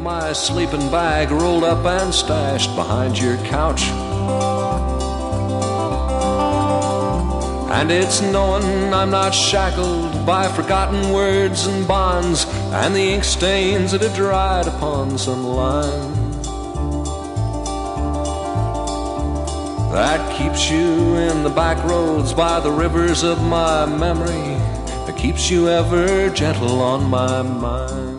my sleeping bag rolled up and stashed behind your couch. And it's knowing I'm not shackled by forgotten words and bonds and the ink stains that have dried upon some line that keeps you in the back roads by the rivers of my memory, that keeps you ever gentle on my mind.